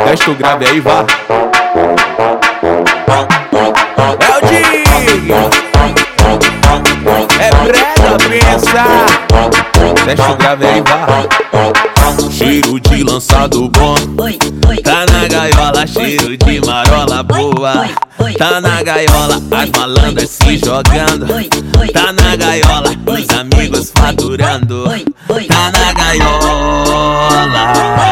Desce o grave aí, vá. É o Dig, é brega, pensa. Desce o grave aí, vá. Cheiro de lançado bom, tá na gaiola, cheiro de marola boa. Tá na gaiola, as malandras se jogando. Tá na gaiola, os amigos faturando. Tá na gaiola.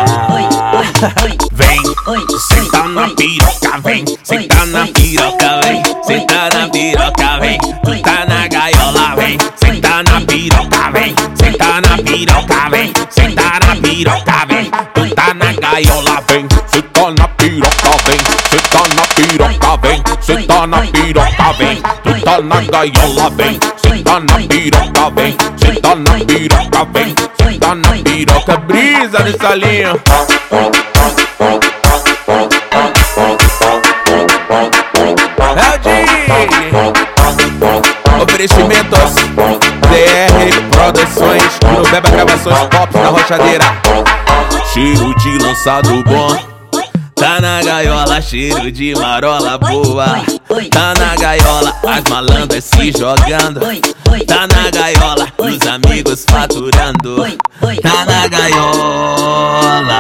Vem, senta na piroca, vem. Senta na piroca, vem. Senta na piroca, vem. Tu tá na gaiola, vem. Senta na piroca, vem. Senta na piroca, vem. Senta na piroca, vem. Tu tá na gaiola, vem. Senta na piroca, vem. Senta na piroca, vem. Senta na piroca, vem. Tu tá na gaiola, vem. Senta na piroca, vem. Senta na piroca, vem. Senta na piroca, brisa nessa linha. É o Dig, oferecimentos DR Produções, no Beba Gravações Pop da Rochadeira. Cheiro de lançado bom, tá na gaiola, cheiro de marola boa. Tá na gaiola, as malandras se jogando. Tá na gaiola, os amigos faturando. Tá na gaiola.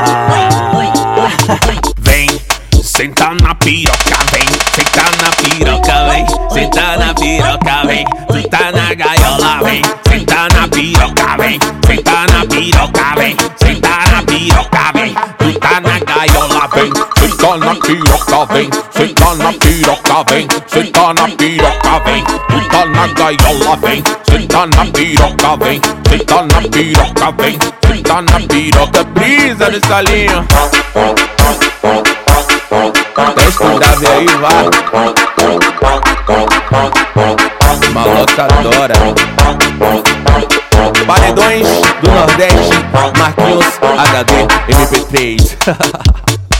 Vem, senta na piroca, vem. Senta na piroca, vem. Senta na piroca, vem. Tu tá na gaiola, vem. Senta na piroca, vem. Senta na piroca, vem. Senta na piroca, vem. Tu tá na gaiola, vem. Senta na piroca, vem. Senta na piroca, vem. Senta na piroca, vem. Tu tá na gaiola, vem. Senta na piroca, vem. Senta na piroca, vem. Senta na piroca, brisa nessa linha. Desce o grave aí, vai. Malocadora. Paredões do Nordeste, Marquinhos HD MP3.